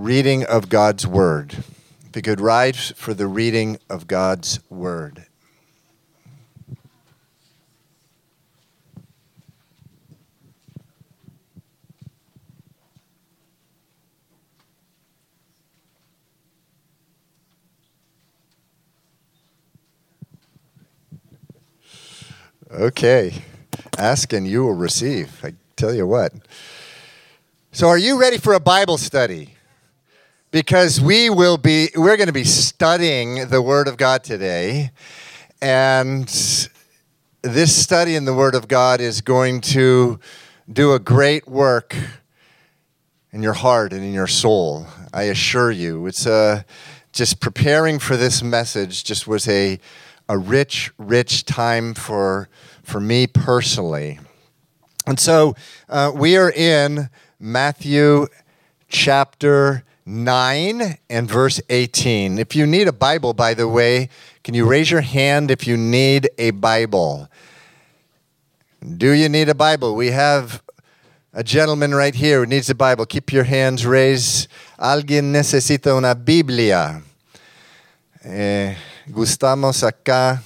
reading of God's Word. If you could rise for the reading of God's Word. Okay. Ask and you will receive. I tell you what. So are you ready for a Bible study? Because we're going to be studying the Word of God today. And this study in the Word of God is going to do a great work in your heart and in your soul. I assure you. It's just preparing for this message just was a rich, rich time for me personally. And so we are in Matthew chapter 9 and verse 18. If you need a Bible, by the way, can you raise your hand if you need a Bible? Do you need a Bible? We have a gentleman right here who needs a Bible. Keep your hands raised. Alguien necesita una Biblia. Gustamos acá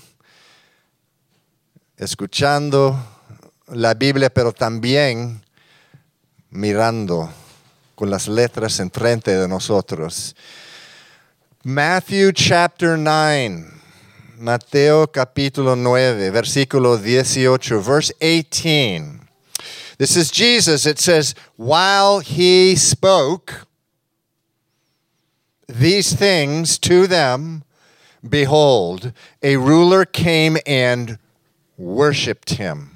escuchando la Biblia, pero también mirando con las letras enfrente de nosotros. Matthew chapter 9. Mateo capítulo 9, versículo 18, verse 18. This is Jesus. It says, while he spoke these things to them, behold, a ruler came and worshipped him,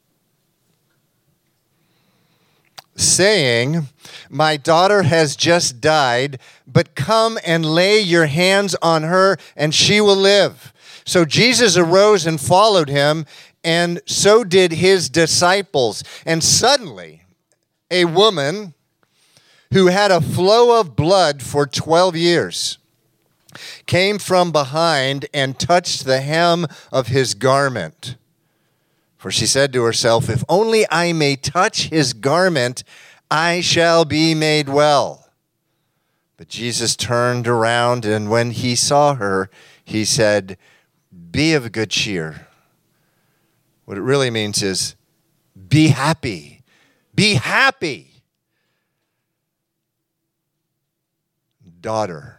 saying, my daughter has just died, but come and lay your hands on her, and she will live. So Jesus arose and followed him, and so did his disciples. And suddenly, a woman who had a flow of blood for 12 years came from behind and touched the hem of his garment. For she said to herself, if only I may touch his garment, I shall be made well. But Jesus turned around, and when he saw her, he said, be of good cheer. What it really means is, be happy. Be happy. Daughter,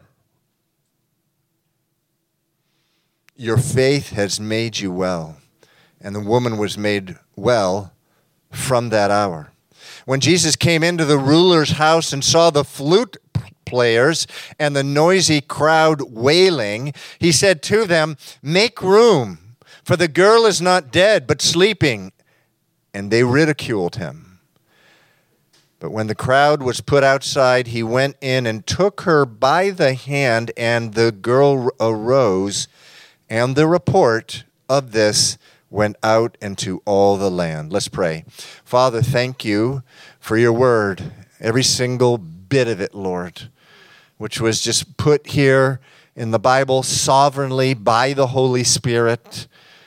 your faith has made you well. And the woman was made well from that hour. When Jesus came into the ruler's house and saw the flute players and the noisy crowd wailing, he said to them, make room, for the girl is not dead, but sleeping. And they ridiculed him. But when the crowd was put outside, he went in and took her by the hand, and the girl arose, and the report of this went out into all the land. Let's pray. Father, thank you for your word, every single bit of it, Lord, which was just put here in the Bible sovereignly by the Holy Spirit.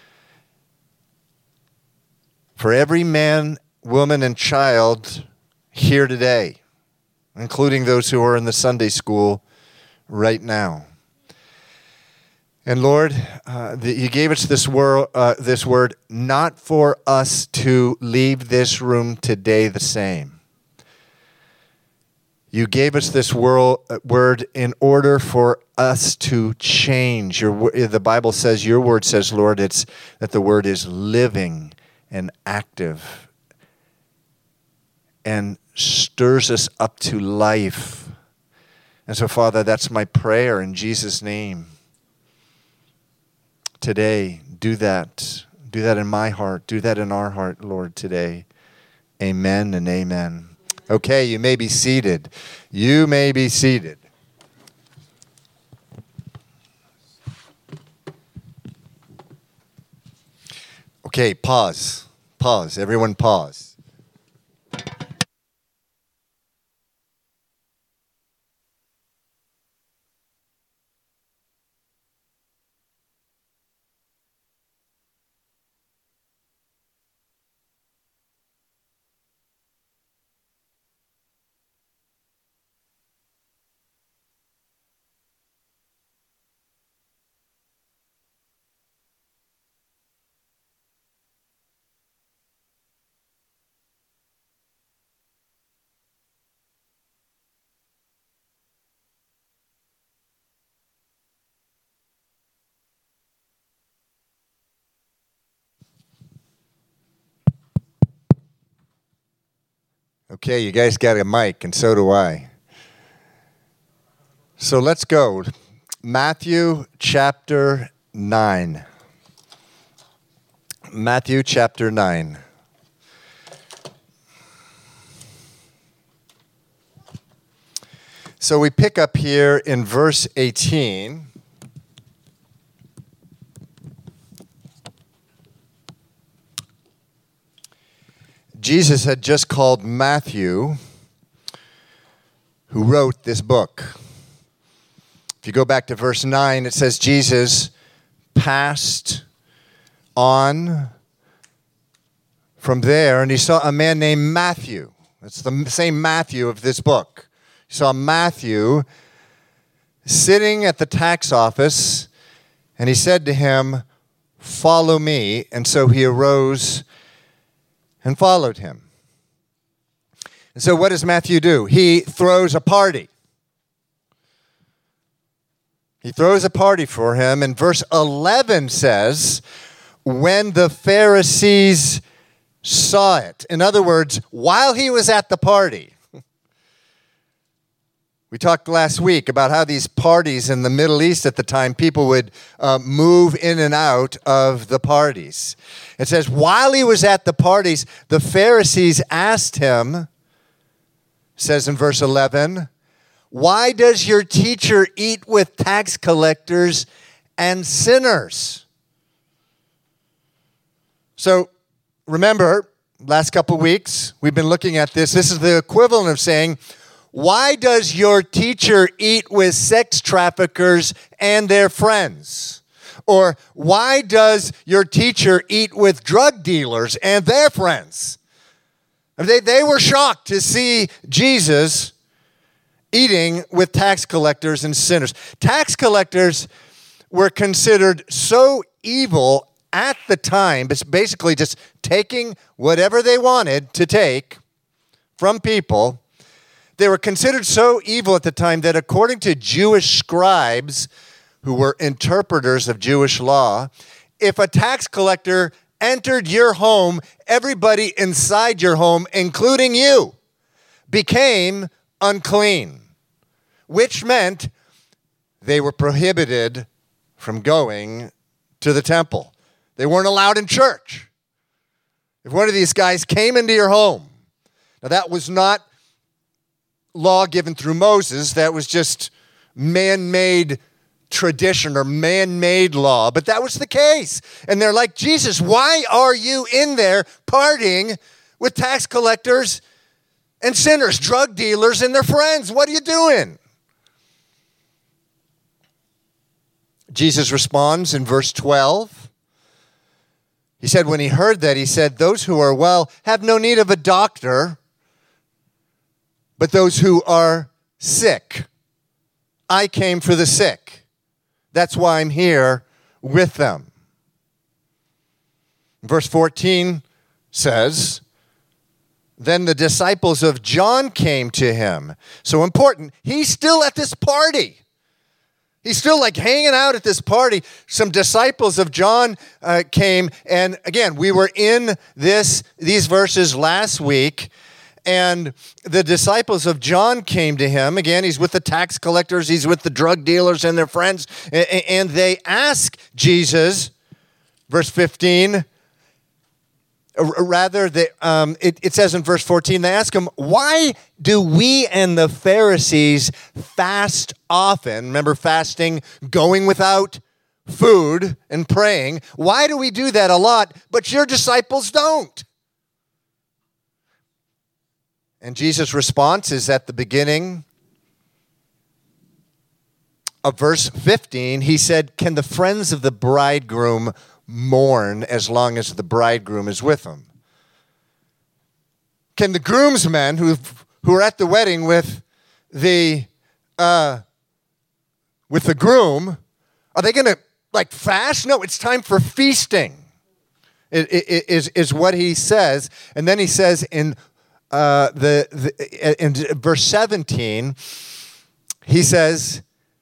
For every man, woman, and child here today, including those who are in the Sunday school right now. And Lord, you gave us this word not for us to leave this room today the same. You gave us this word in order for us to change. The Bible says, your word says, Lord, it's that the word is living and active and stirs us up to life. And so, Father, that's my prayer in Jesus' name. Today, do that. Do that in my heart. Do that in our heart, Lord, today. Amen and amen. Okay, you may be seated. You may be seated. Okay, pause. Pause. Everyone pause. Okay, you guys got a mic, and so do I. So let's go. Matthew chapter 9. Matthew chapter 9. So we pick up here in verse 18. Jesus had just called Matthew, who wrote this book. If you go back to verse 9, it says Jesus passed on from there, and he saw a man named Matthew. It's the same Matthew of this book. He saw Matthew sitting at the tax office, and he said to him, "Follow me." And so he arose and followed him. And so what does Matthew do? He throws a party. He throws a party for him, and verse 11 says, when the Pharisees saw it. In other words, while he was at the party. We talked last week about how these parties in the Middle East at the time, people would move in and out of the parties. It says, while he was at the parties, the Pharisees asked him, says in verse 11, "Why does your teacher eat with tax collectors and sinners?" So remember, last couple weeks, we've been looking at this. This is the equivalent of saying, why does your teacher eat with sex traffickers and their friends? Or why does your teacher eat with drug dealers and their friends? They were shocked to see Jesus eating with tax collectors and sinners. Tax collectors were considered so evil at the time, it's basically just taking whatever they wanted to take from people. They were considered so evil at the time that according to Jewish scribes, who were interpreters of Jewish law, if a tax collector entered your home, everybody inside your home, including you, became unclean, which meant they were prohibited from going to the temple. They weren't allowed in church. If one of these guys came into your home, now that was not law given through Moses, that was just man-made tradition or man-made law, but that was the case. And they're like, Jesus, why are you in there partying with tax collectors and sinners, drug dealers and their friends? What are you doing? Jesus responds in verse 12. He said, when he heard that, he said, those who are well have no need of a doctor, but those who are sick. I came for the sick. That's why I'm here with them. Verse 14 says, then the disciples of John came to him. So important, he's still at this party. He's still like hanging out at this party. Some disciples of John came, and again, we were in these verses last week. And the disciples of John came to him. Again, he's with the tax collectors. He's with the drug dealers and their friends. And they ask Jesus, verse 15, it says in verse 14, they ask him, why do we and the Pharisees fast often? Remember fasting, going without food and praying. Why do we do that a lot, but your disciples don't? And Jesus' response is at the beginning of verse 15. He said, can the friends of the bridegroom mourn as long as the bridegroom is with them? Can the groomsmen who are at the wedding with the groom, are they going to like fast? No, it's time for feasting. Is what he says. And then he says in verse 17, he says,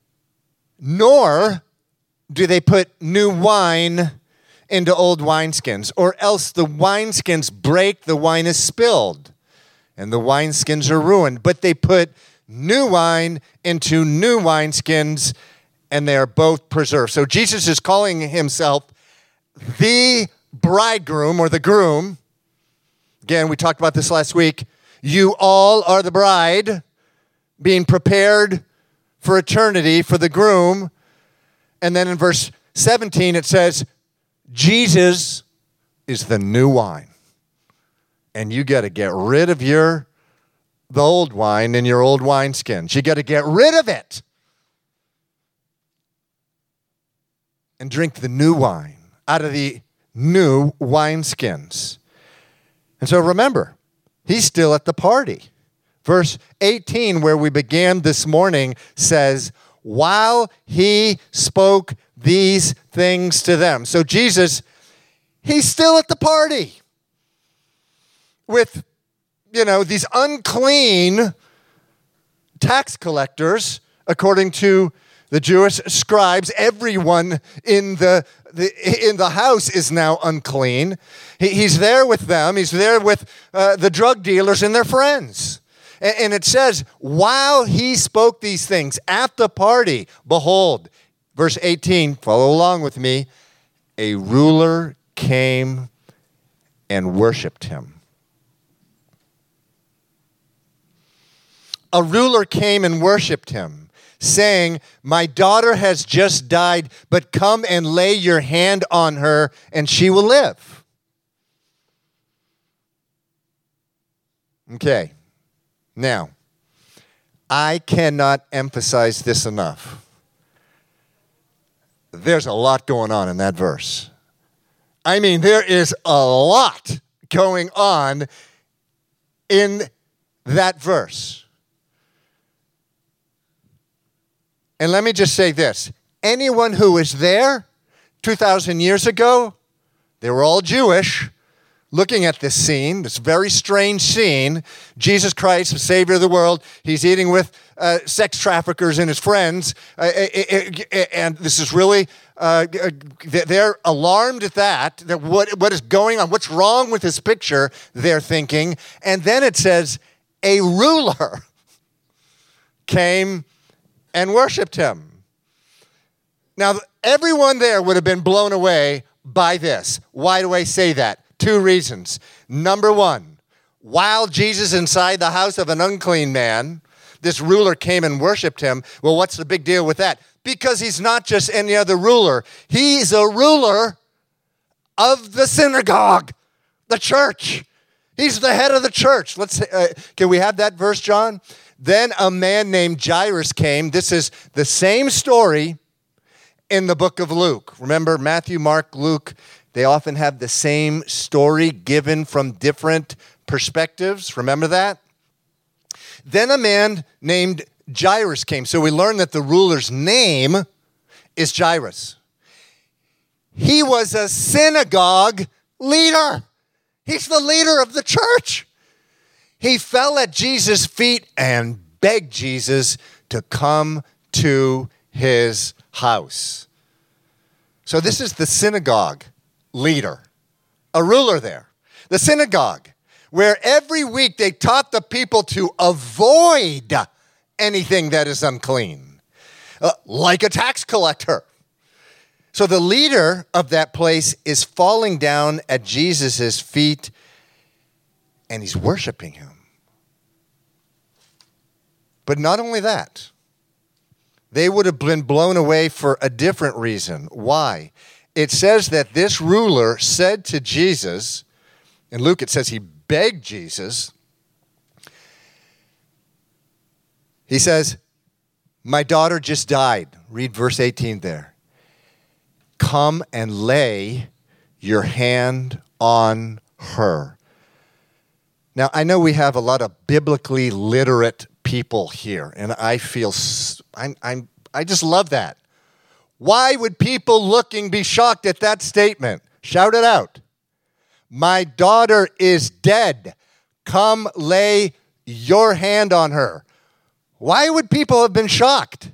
nor do they put new wine into old wineskins, or else the wineskins break, the wine is spilled, and the wineskins are ruined. But they put new wine into new wineskins, and they are both preserved. So Jesus is calling himself the bridegroom or the groom. Again, we talked about this last week. You all are the bride, being prepared for eternity for the groom. And then in verse 17 it says, Jesus is the new wine. And you got to get rid of the old wine in your old wineskins. You got to get rid of it and drink the new wine out of the new wineskins. And so remember, he's still at the party. Verse 18, where we began this morning, says, while he spoke these things to them. So Jesus, he's still at the party with, these unclean tax collectors, according to the Jewish scribes. Everyone in the house is now unclean. He's there with them. He's there with the drug dealers and their friends. And it says, while he spoke these things at the party, behold, verse 18, follow along with me, a ruler came and worshiped him. A ruler came and worshiped him, saying, my daughter has just died, but come and lay your hand on her, and she will live. Okay. Now, I cannot emphasize this enough. There's a lot going on in that verse. I mean, there is a lot going on in that verse. And let me just say this. Anyone who was there 2,000 years ago, they were all Jewish, looking at this scene, this very strange scene. Jesus Christ, the Savior of the world, he's eating with sex traffickers and his friends. And this is really, they're alarmed at that what is going on, what's wrong with this picture, they're thinking. And then it says, a ruler came and worshiped him. Now, everyone there would have been blown away by this. Why do I say that? Two reasons. Number one, while Jesus inside the house of an unclean man, this ruler came and worshiped him. Well, what's the big deal with that? Because he's not just any other ruler. He's a ruler of the synagogue, the church. He's the head of the church. Can we have that verse, John? Then a man named Jairus came. This is the same story in the book of Luke. Remember, Matthew, Mark, Luke, they often have the same story given from different perspectives. Remember that? Then a man named Jairus came. So we learn that the ruler's name is Jairus. He was a synagogue leader. He's the leader of the church. He fell at Jesus' feet and begged Jesus to come to his house. So this is the synagogue leader, a ruler there. The synagogue, where every week they taught the people to avoid anything that is unclean, like a tax collector. So the leader of that place is falling down at Jesus' feet, and he's worshiping him. But not only that, they would have been blown away for a different reason. Why? It says that this ruler said to Jesus, in Luke it says he begged Jesus. He says, my daughter just died. Read verse 18 there. Come and lay your hand on her. Now, I know we have a lot of biblically literate people here, and I feel, I just love that. Why would people looking be shocked at that statement? Shout it out. My daughter is dead. Come lay your hand on her. Why would people have been shocked?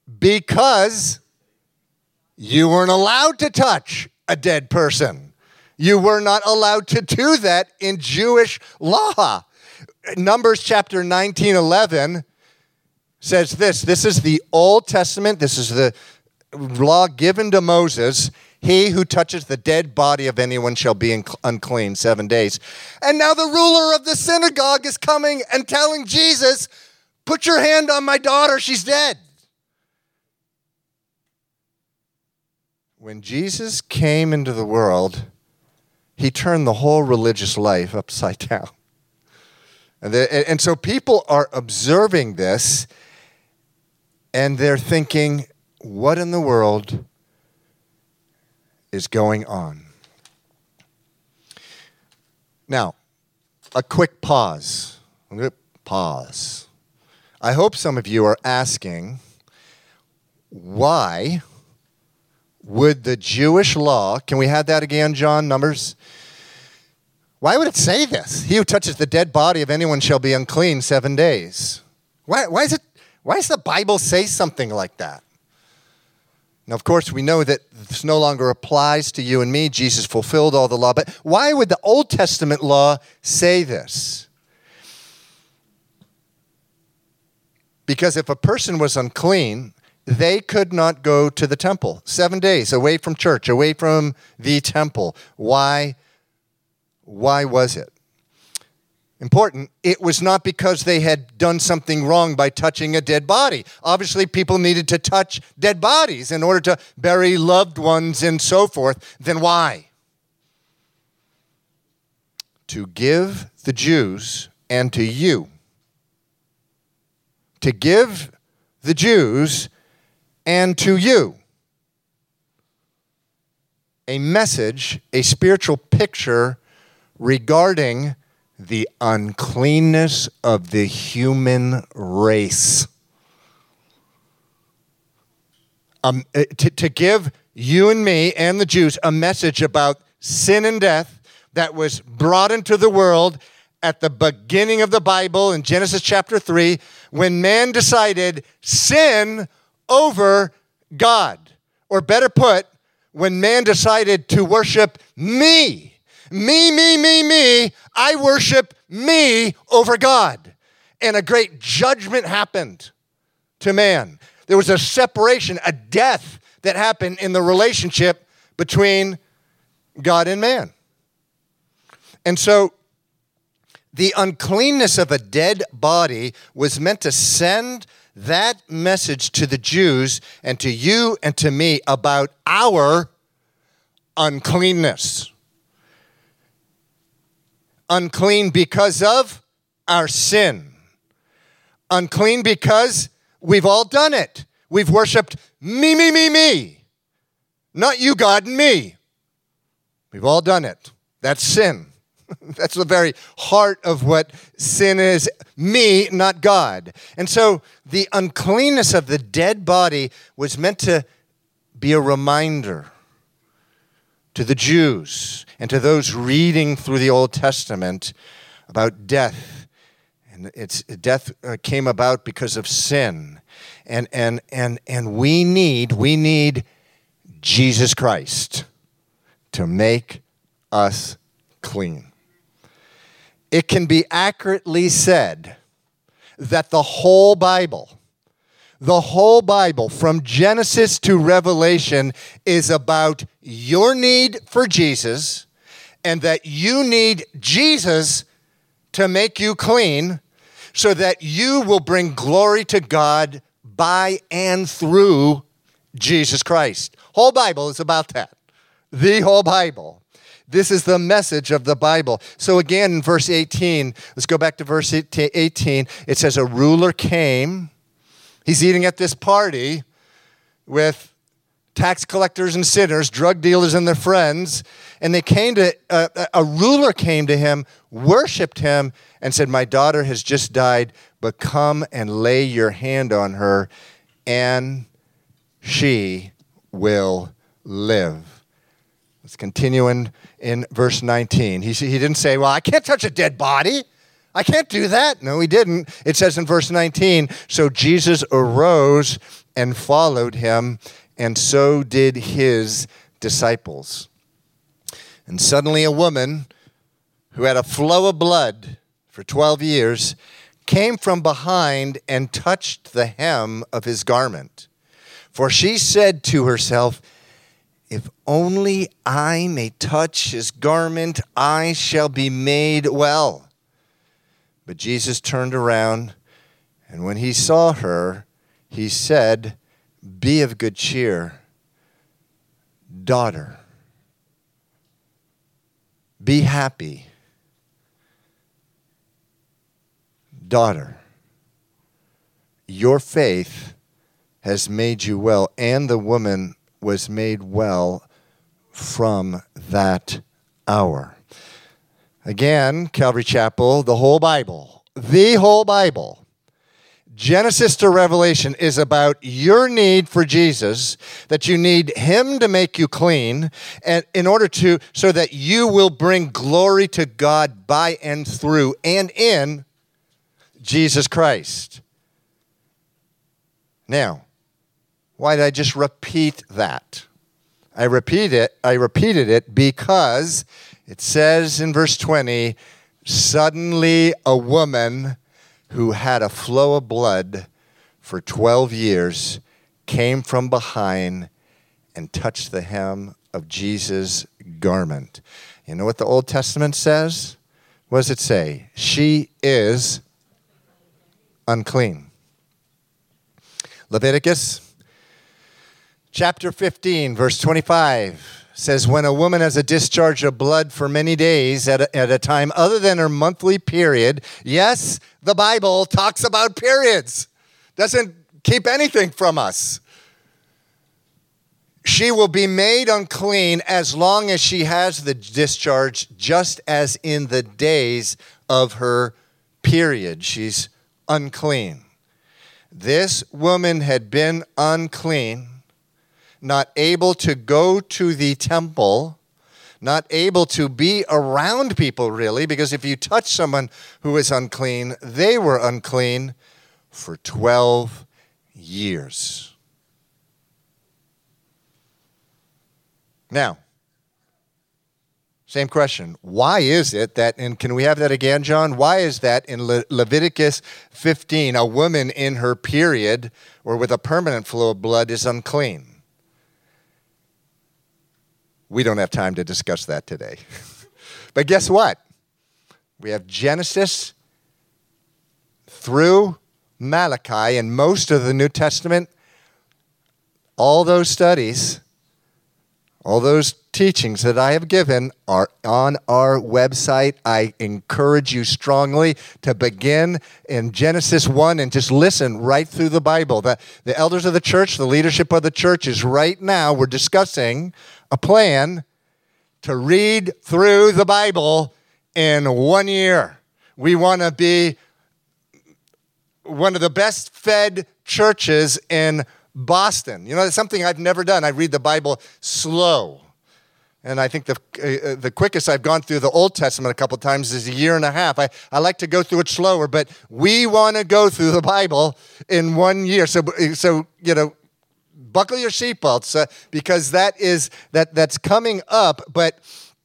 Because you weren't allowed to touch a dead person. You were not allowed to do that in Jewish law. Numbers chapter 19:11 says this. This is the Old Testament. This is the law given to Moses. He who touches the dead body of anyone shall be unclean 7 days. And now the ruler of the synagogue is coming and telling Jesus, put your hand on my daughter, she's dead. When Jesus came into the world, he turned the whole religious life upside down. And so people are observing this, and they're thinking, what in the world is going on? Now, a quick pause. Pause. I hope some of you are asking, why would the Jewish law, can we have that again, John, Numbers? Why would it say this? He who touches the dead body of anyone shall be unclean 7 days. Why does the Bible say something like that? Now, of course, we know that this no longer applies to you and me. Jesus fulfilled all the law. But why would the Old Testament law say this? Because if a person was unclean, they could not go to the temple. 7 days away from church, away from the temple. Why was it important? It was not because they had done something wrong by touching a dead body. Obviously, people needed to touch dead bodies in order to bury loved ones and so forth. Then why? To give the Jews and to you. To give the Jews and to you a message, a spiritual picture regarding the uncleanness of the human race. To give you and me and the Jews a message about sin and death that was brought into the world at the beginning of the Bible in Genesis chapter 3, when man decided sin over God. Or better put, when man decided to worship me. Me, I worship me over God. And a great judgment happened to man. There was a separation, a death that happened in the relationship between God and man. And so the uncleanness of a dead body was meant to send that message to the Jews and to you and to me about our uncleanness. Unclean because of our sin. Unclean because we've all done it. We've worshiped me. Not you, God, and me. We've all done it. That's sin. That's the very heart of what sin is. Me, not God. And so the uncleanness of the dead body was meant to be a reminder to the Jews and to those reading through the Old Testament about death. And death came about because of sin. And we need Jesus Christ to make us clean. It can be accurately said that the whole Bible from Genesis to Revelation is about your need for Jesus and that you need Jesus to make you clean so that you will bring glory to God by and through Jesus Christ. Whole Bible is about that. The whole Bible. This is the message of the Bible. So again, in verse 18, let's go back to verse 18. It says, a ruler came. He's eating at this party with tax collectors and sinners, drug dealers and their friends. And they came to, a ruler came to him, worshiped him, and said, my daughter has just died, but come and lay your hand on her, and she will live. Let's continue in verse 19. He didn't say, well, I can't touch a dead body. I can't do that. No, he didn't. It says in verse 19, so Jesus arose and followed him, and so did his disciples. And suddenly a woman who had a flow of blood for 12 years came from behind and touched the hem of his garment. For she said to herself, if only I may touch his garment, I shall be made well. But Jesus turned around, and when he saw her, he said, be of good cheer, daughter. Be happy, daughter. Your faith has made you well. And the woman was made well from that hour. Again, Calvary Chapel, the whole Bible, Genesis to Revelation is about your need for Jesus, that you need him to make you clean, and in order to, so that you will bring glory to God by and through and in Jesus Christ. Now, why did I just repeat that? I repeated it because it says in verse 20, suddenly a woman who had a flow of blood for 12 years came from behind and touched the hem of Jesus' garment. You know what the Old Testament says? What does it say? She is unclean. Leviticus chapter 15, verse 25 says, when a woman has a discharge of blood for many days at a time other than her monthly period, yes, the Bible talks about periods, doesn't keep anything from us. She will be made unclean as long as she has the discharge, just as in the days of her period. She's unclean. This woman had been unclean, not able to go to the temple, not able to be around people really, because if you touch someone who is unclean, they were unclean for 12 years. Now, same question. Why is it that, and can we have that again, John? Why is that in Leviticus 15, a woman in her period or with a permanent flow of blood is unclean? We don't have time to discuss that today. But guess what? We have Genesis through Malachi and most of the New Testament. All those studies, all those teachings that I have given are on our website. I encourage you strongly to begin in Genesis 1 and just listen right through the Bible. The elders of the church, the leadership of the church is right now, we're discussing a plan to read through the Bible in 1 year. We want to be one of the best fed churches in Boston. You know, it's something I've never done. I read the Bible slow. And I think the quickest I've gone through the Old Testament a couple times is a year and a half. I like to go through it slower, but we want to go through the Bible in 1 year. So you know, buckle your seatbelts because that's coming up. But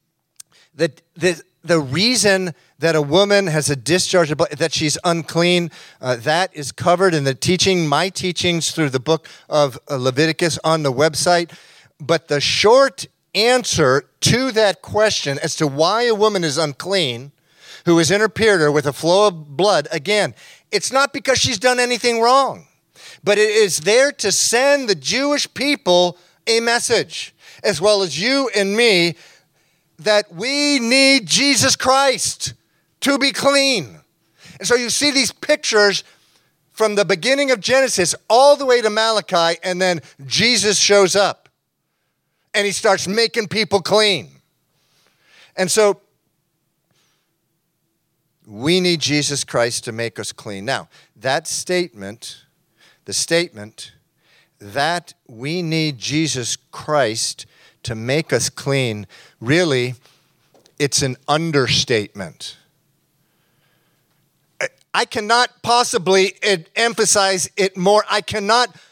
the reason that a woman has a discharge of blood, that she's unclean, that is covered in the teaching, my teachings through the book of Leviticus on the website. But the short answer to that question as to why a woman is unclean, who is in her period with a flow of blood, again, it's not because she's done anything wrong, but it is there to send the Jewish people a message, as well as you and me, that we need Jesus Christ to be clean. And so you see these pictures from the beginning of Genesis all the way to Malachi, and then Jesus shows up. And he starts making people clean. And so we need Jesus Christ to make us clean. Now, that statement, the statement that we need Jesus Christ to make us clean, really, it's an understatement. I cannot possibly emphasize it more.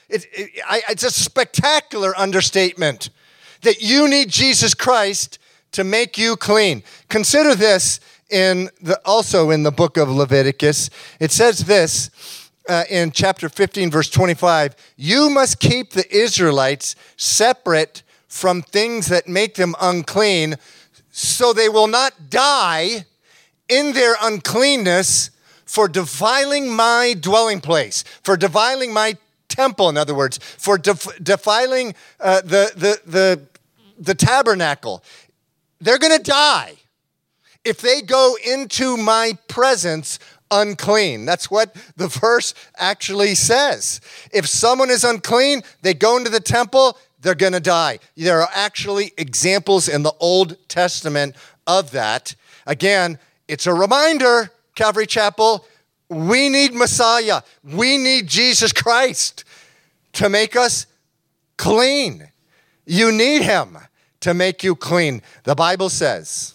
It's a spectacular understatement. That you need Jesus Christ to make you clean. Consider this also in the book of Leviticus. It says this in chapter 15, verse 25, you must keep the Israelites separate from things that make them unclean, so they will not die in their uncleanness for defiling my dwelling place, for defiling my temple, in other words, for defiling the tabernacle. They're going to die if they go into my presence unclean. That's what the verse actually says. If someone is unclean, they go into the temple, they're going to die. There are actually examples in the Old Testament of that. Again, it's a reminder, Calvary Chapel, we need Messiah. We need Jesus Christ to make us clean. You need him to make you clean. The Bible says,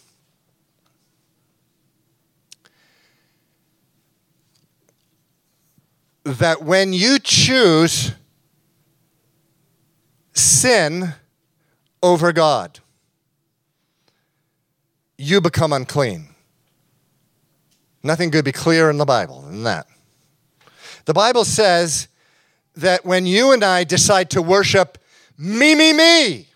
that when you choose sin over God, you become unclean. Nothing could be clearer in the Bible than that. The Bible says that when you and I decide to worship me,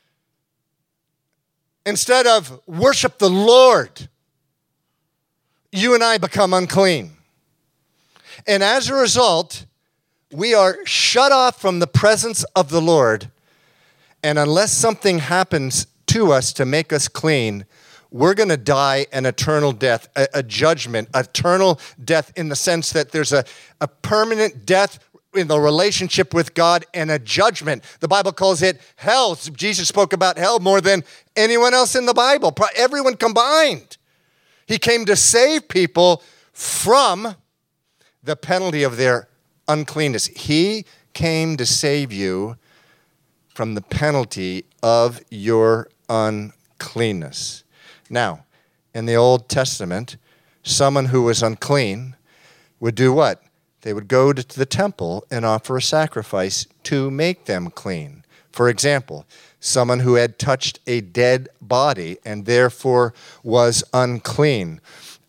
instead of worship the Lord, you and I become unclean. And as a result, we are shut off from the presence of the Lord. And unless something happens to us to make us clean, we're going to die an eternal death, a judgment, eternal death in the sense that there's a permanent death in the relationship with God and a judgment. The Bible calls it hell. Jesus spoke about hell more than anyone else in the Bible, everyone combined. He came to save people from the penalty of their uncleanness. He came to save you from the penalty of your uncleanness. Now, in the Old Testament, someone who was unclean would do what? They would go to the temple and offer a sacrifice to make them clean. For example, someone who had touched a dead body and therefore was unclean.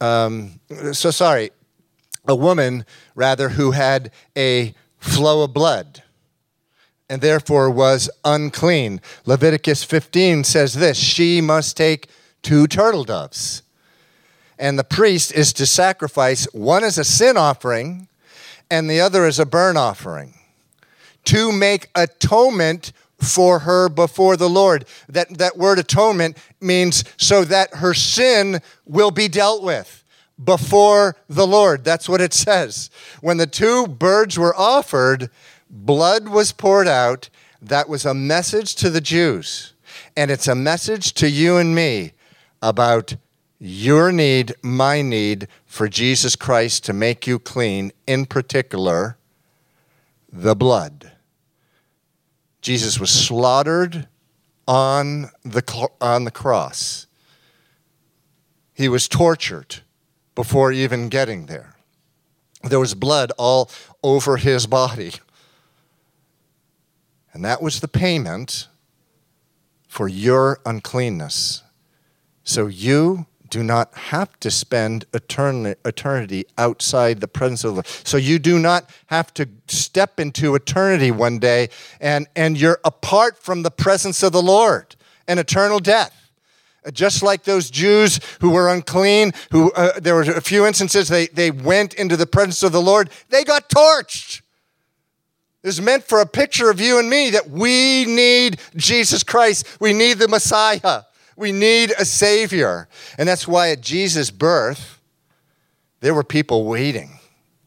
A woman, rather, who had a flow of blood and therefore was unclean. Leviticus 15 says this, she must take 2 turtle doves. And the priest is to sacrifice one as a sin offering and the other as a burnt offering to make atonement for her before the Lord. That word atonement means so that her sin will be dealt with before the Lord. That's what it says. When the 2 birds were offered, blood was poured out. That was a message to the Jews. And it's a message to you and me about your need, my need for Jesus Christ to make you clean, in particular, the blood. Jesus was slaughtered on the cross. He was tortured before even getting there. There was blood all over his body. And that was the payment for your uncleanness. So you do not have to spend eternity outside the presence of the Lord. So you do not have to step into eternity one day and you're apart from the presence of the Lord, an eternal death. Just like those Jews who were unclean, there were a few instances they went into the presence of the Lord, they got torched. It was meant for a picture of you and me that we need Jesus Christ. We need the Messiah. We need a Savior. And that's why at Jesus' birth, there were people waiting.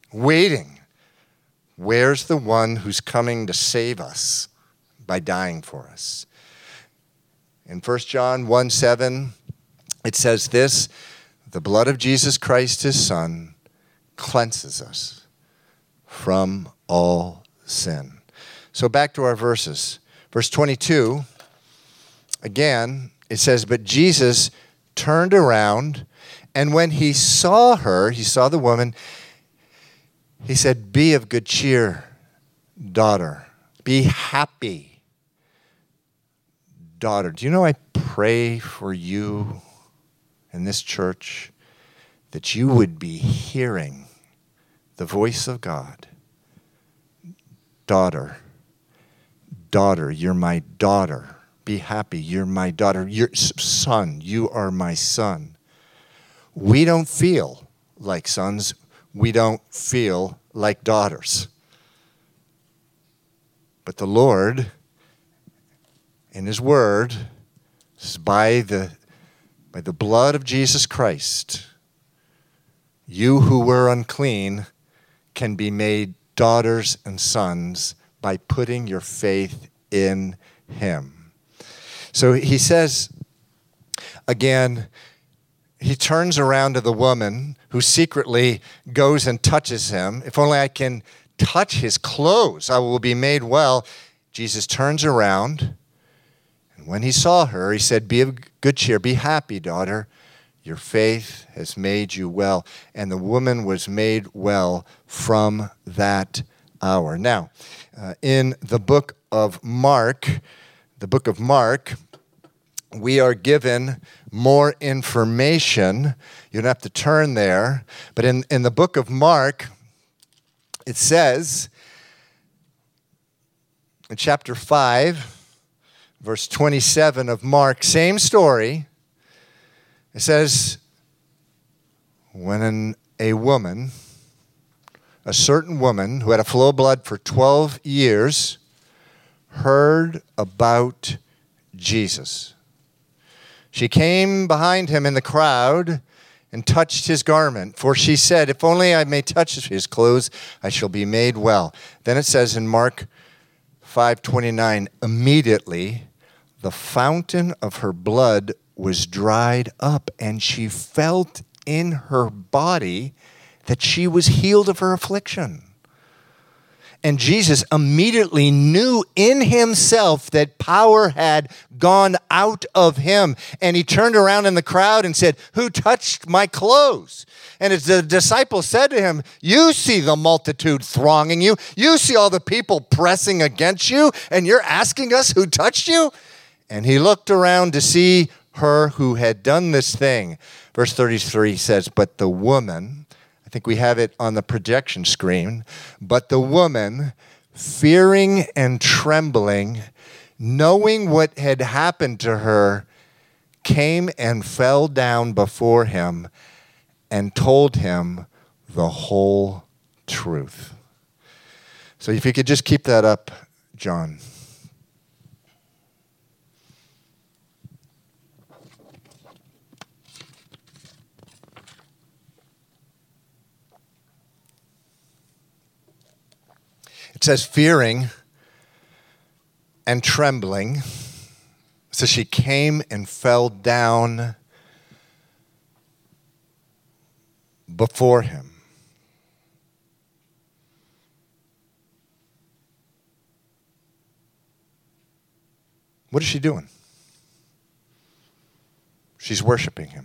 Where's the one who's coming to save us by dying for us? In 1 John 1:7, it says this, the blood of Jesus Christ, his Son, cleanses us from all sin. So back to our verses. Verse 22, again, it says, but Jesus turned around, and when he saw her, he saw the woman, he said, be of good cheer, daughter. Be happy. daughter. Do you know I pray for you in this church that you would be hearing the voice of God. Daughter, you're my daughter. Be happy, you're my daughter. Your son, you are my son. We don't feel like sons. We don't feel like daughters. But the Lord, in His Word, says by the blood of Jesus Christ, you who were unclean can be made daughters and sons by putting your faith in Him. So he says, again, he turns around to the woman who secretly goes and touches him. If only I can touch his clothes, I will be made well. Jesus turns around, and when he saw her, he said, be of good cheer, be happy, daughter. Your faith has made you well. And the woman was made well from that hour. Now, in the book of Mark, we are given more information. You don't have to turn there. But in the book of Mark, it says, in chapter 5, verse 27 of Mark, same story. It says, when a certain woman who had a flow of blood for 12 years, heard about Jesus. She came behind him in the crowd and touched his garment, for she said, if only I may touch his clothes, I shall be made well. Then it says in Mark 5:29, immediately the fountain of her blood was dried up, and she felt in her body that she was healed of her affliction. And Jesus immediately knew in himself that power had gone out of him. And he turned around in the crowd and said, who touched my clothes? And his disciples said to him, you see the multitude thronging you. You see all the people pressing against you, and you're asking us who touched you? And he looked around to see her who had done this thing. Verse 33 says, but the woman, I think we have it on the projection screen, but the woman, fearing and trembling, knowing what had happened to her, came and fell down before him and told him the whole truth. So if you could just keep that up, John. It says fearing and trembling. So she came and fell down before him. What is she doing? She's worshiping him.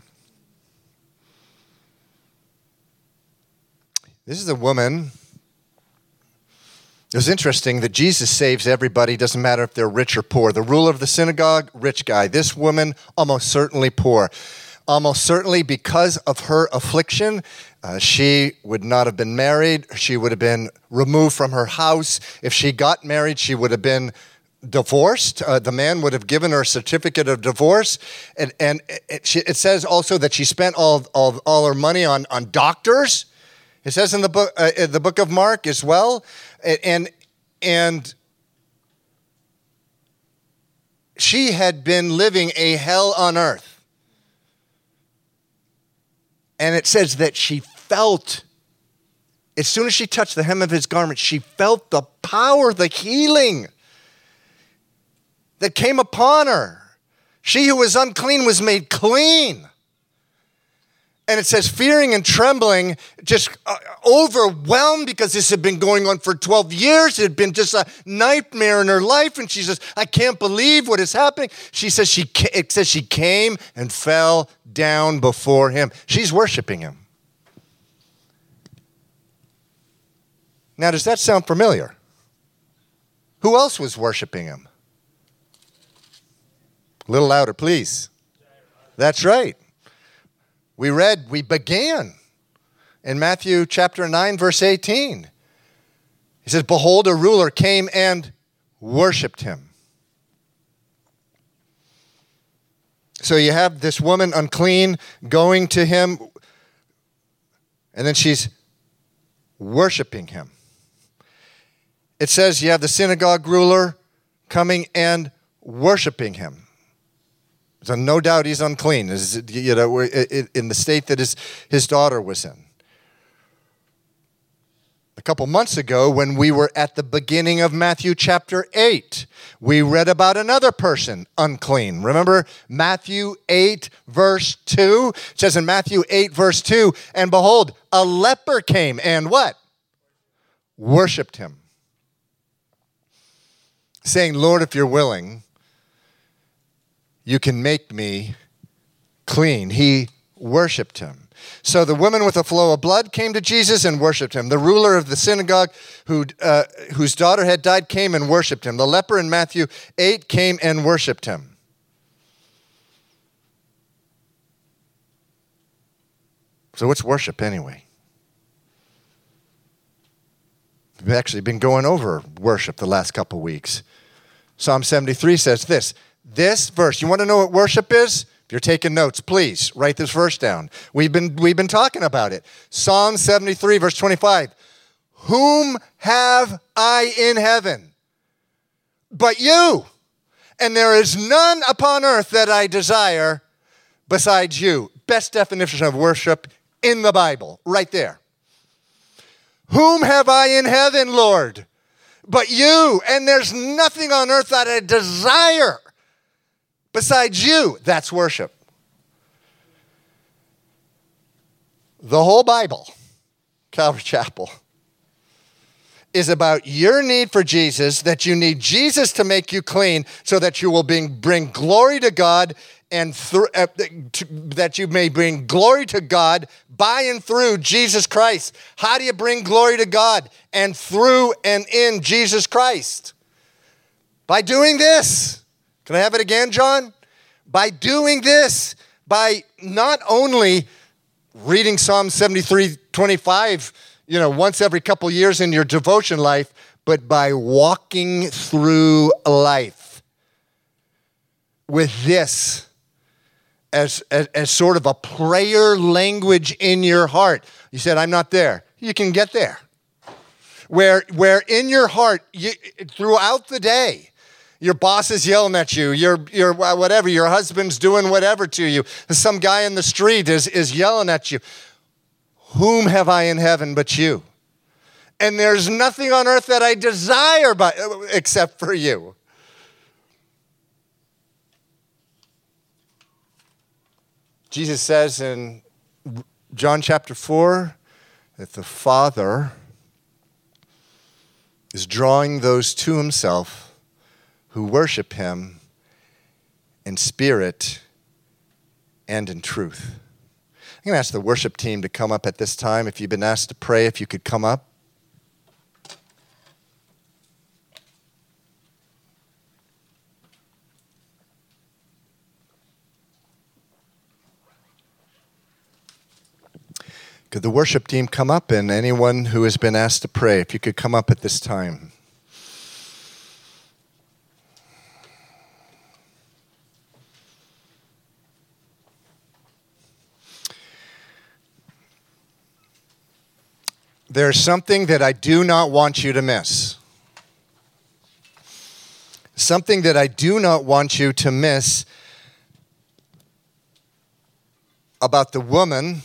This is a woman. It was interesting that Jesus saves everybody, doesn't matter if they're rich or poor. The ruler of the synagogue, rich guy. This woman, almost certainly poor. Almost certainly because of her affliction, she would not have been married. She would have been removed from her house. If she got married, she would have been divorced. The man would have given her a certificate of divorce. And it says also that she spent all her money on doctors. It says in the book of Mark as well. And she had been living a hell on earth. And it says that she felt, as soon as she touched the hem of his garment, she felt the power, the healing that came upon her. She who was unclean was made clean. And it says, fearing and trembling, just overwhelmed because this had been going on for 12 years. It had been just a nightmare in her life. And she says, I can't believe what is happening. She says it says she came and fell down before him. She's worshiping him. Now, does that sound familiar? Who else was worshiping him? A little louder, please. That's right. We began in Matthew chapter 9, verse 18. He says, behold, a ruler came and worshiped him. So you have this woman unclean going to him, and then she's worshiping him. It says you have the synagogue ruler coming and worshiping him. So no doubt he's unclean, in the state that his daughter was in. A couple months ago, when we were at the beginning of Matthew chapter 8, we read about another person unclean. Remember Matthew 8, verse 2? It says in Matthew 8, verse 2, and behold, a leper came and what? Worshipped him, saying, Lord, if you're willing, you can make me clean. He worshipped him. So the woman with a flow of blood came to Jesus and worshipped him. The ruler of the synagogue whose daughter had died came and worshipped him. The leper in Matthew 8 came and worshipped him. So what's worship anyway? We've actually been going over worship the last couple weeks. Psalm 73 says this. This verse, you want to know what worship is? If you're taking notes, please write this verse down. We've been talking about it. Psalm 73, verse 25. Whom have I in heaven but you? And there is none upon earth that I desire besides you. Best definition of worship in the Bible, right there. Whom have I in heaven, Lord, but you? And there's nothing on earth that I desire besides you. That's worship. The whole Bible, Calvary Chapel, is about your need for Jesus, that you need Jesus to make you clean so that you will bring glory to God and that you may bring glory to God by and through Jesus Christ. How do you bring glory to God and through and in Jesus Christ? By doing this. Can I have it again, John? By doing this, by not only reading Psalm 73:25, once every couple years in your devotion life, but by walking through life with this as sort of a prayer language in your heart. You said, I'm not there. You can get there. Where in your heart, throughout the day, your boss is yelling at you. Your whatever. Your husband's doing whatever to you. Some guy in the street is yelling at you. Whom have I in heaven but you? And there's nothing on earth that I desire except for you. Jesus says in John chapter 4 that the Father is drawing those to himself who worship him in spirit and in truth. I'm going to ask the worship team to come up at this time. If you've been asked to pray, if you could come up. Could the worship team come up, and anyone who has been asked to pray, if you could come up at this time. There's something that I do not want you to miss. Something that I do not want you to miss about the woman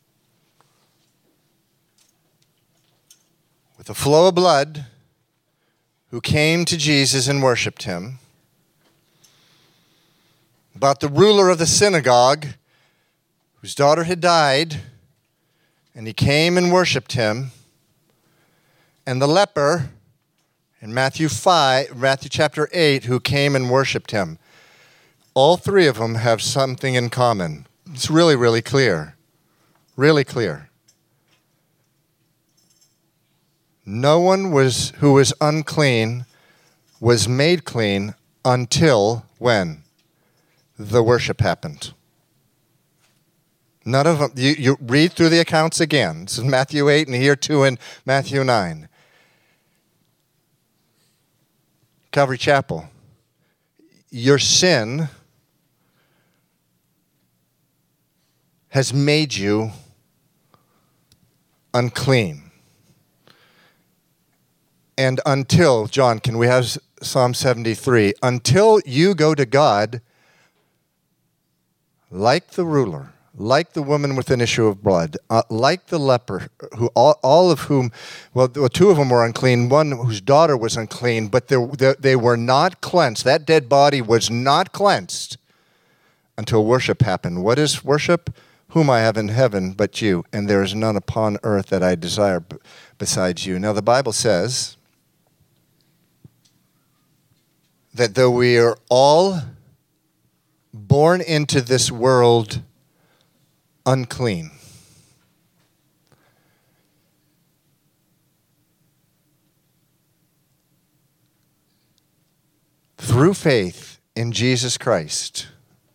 with the flow of blood who came to Jesus and worshiped him. About the ruler of the synagogue whose daughter had died, and he came and worshiped him. And the leper in Matthew chapter 8, who came and worshiped him. All three of them have something in common. It's really, really clear. Really clear. No one who was unclean was made clean until when? the worship happened. None of them. You read through the accounts again. This is Matthew 8 and here too in Matthew 9. Calvary Chapel, your sin has made you unclean. And until, John, can we have Psalm 73? Until you go to God like the ruler, like the woman with an issue of blood, like the leper, who all of whom, well, two of them were unclean, one whose daughter was unclean, but they were not cleansed. That dead body was not cleansed until worship happened. What is worship? Whom I have in heaven but you, and there is none upon earth that I desire besides you. Now the Bible says that though we are all born into this world unclean, through faith in Jesus Christ,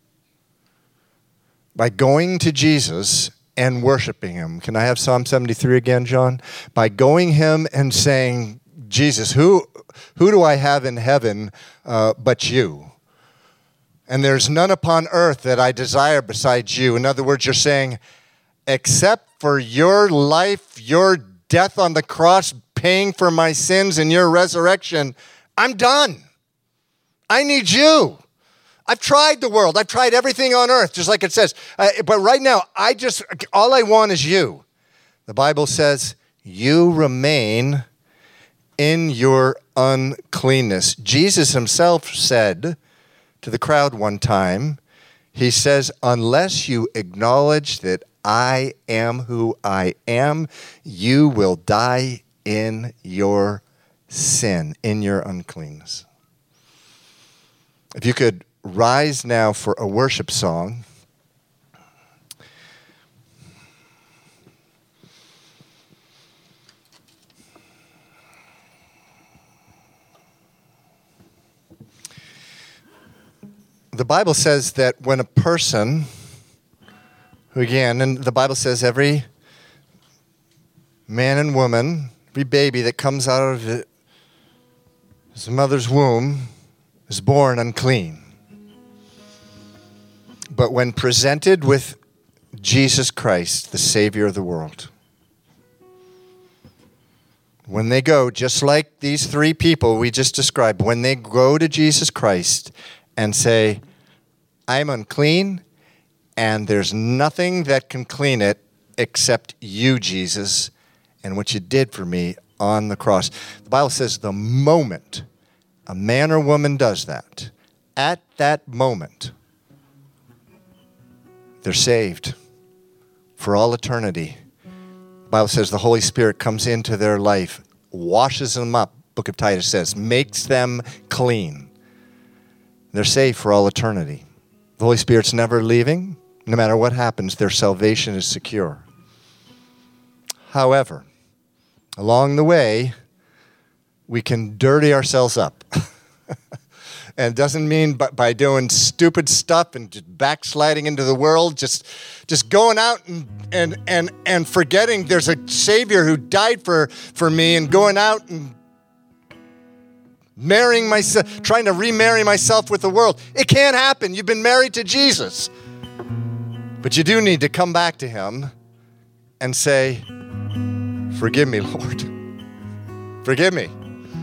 by going to Jesus and worshiping him. Can I have Psalm 73 again, John? By going him and saying, Jesus, who do I have in heaven but you? And there's none upon earth that I desire besides you. In other words, you're saying, except for your life, your death on the cross, paying for my sins and your resurrection, I'm done. I need you. I've tried the world. I've tried everything on earth, just like it says. But right now, all I want is you. The Bible says, you remain in your uncleanness. Jesus himself said to the crowd one time, he says, unless you acknowledge that I am who I am, you will die in your sin, in your uncleanness. If you could rise now for a worship song. The Bible says that when a person, who again, and the Bible says every man and woman, every baby that comes out of his mother's womb is born unclean. But when presented with Jesus Christ, the Savior of the world, when they go, just like these three people we just described, when they go to Jesus Christ and say, I'm unclean, and there's nothing that can clean it except you, Jesus, and what you did for me on the cross. The Bible says the moment a man or woman does that, at that moment, they're saved for all eternity. The Bible says the Holy Spirit comes into their life, washes them up, Book of Titus says, makes them clean. They're saved for all eternity. The Holy Spirit's never leaving. No matter what happens, their salvation is secure. However, along the way, we can dirty ourselves up. And it doesn't mean by doing stupid stuff and just backsliding into the world, just going out and forgetting there's a Savior who died for me, and going out and marrying myself, trying to remarry myself with the world. It can't happen. You've been married to Jesus. But you do need to come back to him and say, forgive me, Lord. Forgive me.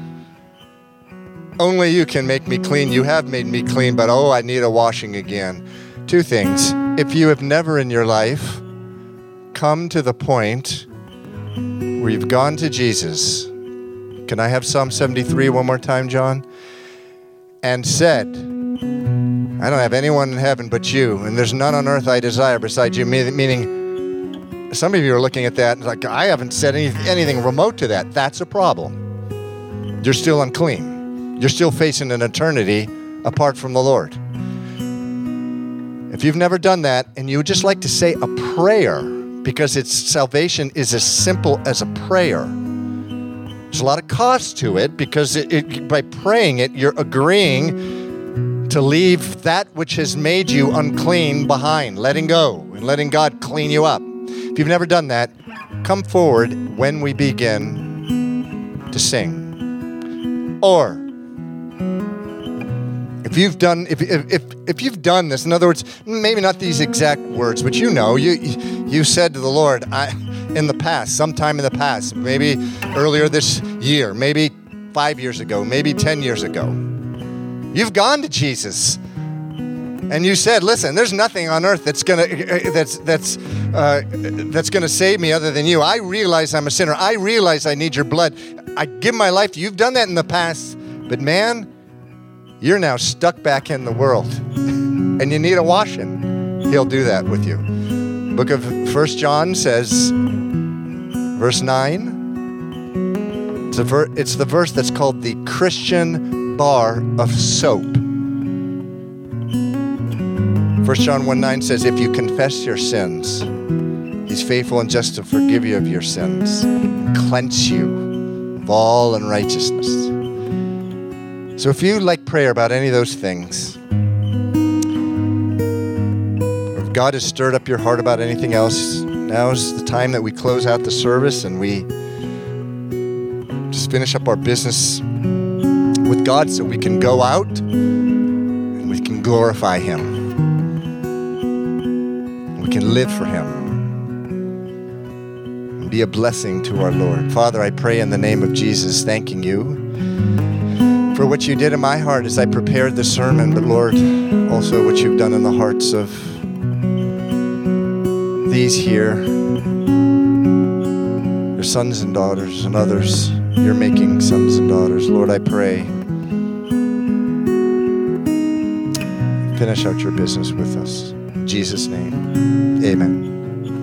Only you can make me clean. You have made me clean, but I need a washing again. Two things. If you have never in your life come to the point where you've gone to Jesus, can I have Psalm 73 one more time, John? And said, I don't have anyone in heaven but you, and there's none on earth I desire besides you. Meaning, some of you are looking at that and like, I haven't said anything remote to that. That's a problem. You're still unclean. You're still facing an eternity apart from the Lord. If you've never done that and you would just like to say a prayer, because salvation is as simple as a prayer. There's a lot of cost to it, because by praying it, you're agreeing to leave that which has made you unclean behind, letting go and letting God clean you up. If you've never done that, come forward when we begin to sing. Or if you've done this, in other words, maybe not these exact words, but you said to the Lord, in the past, sometime in the past, maybe earlier this year, maybe 5 years ago, maybe 10 years ago, you've gone to Jesus and you said, listen, there's nothing on earth that's gonna save me other than you. I realize I'm a sinner. I realize I need your blood. I give my life to you. You've done that in the past, but man, you're now stuck back in the world and you need a washing. He'll do that with you. Book of 1 John says, verse 9, it's the verse that's called the Christian bar of soap. 1 John 1:9 says, if you confess your sins, he's faithful and just to forgive you of your sins, cleanse you of all unrighteousness. So if you like prayer about any of those things, or if God has stirred up your heart about anything else, now's the time that we close out the service and we just finish up our business with God so we can go out and we can glorify Him. We can live for Him and be a blessing to our Lord. Father, I pray in the name of Jesus, thanking you for what you did in my heart as I prepared the sermon, but Lord, also what you've done in the hearts of these here, your sons and daughters and others you're making sons and daughters. Lord, I pray, finish out your business with us. In Jesus' name, amen.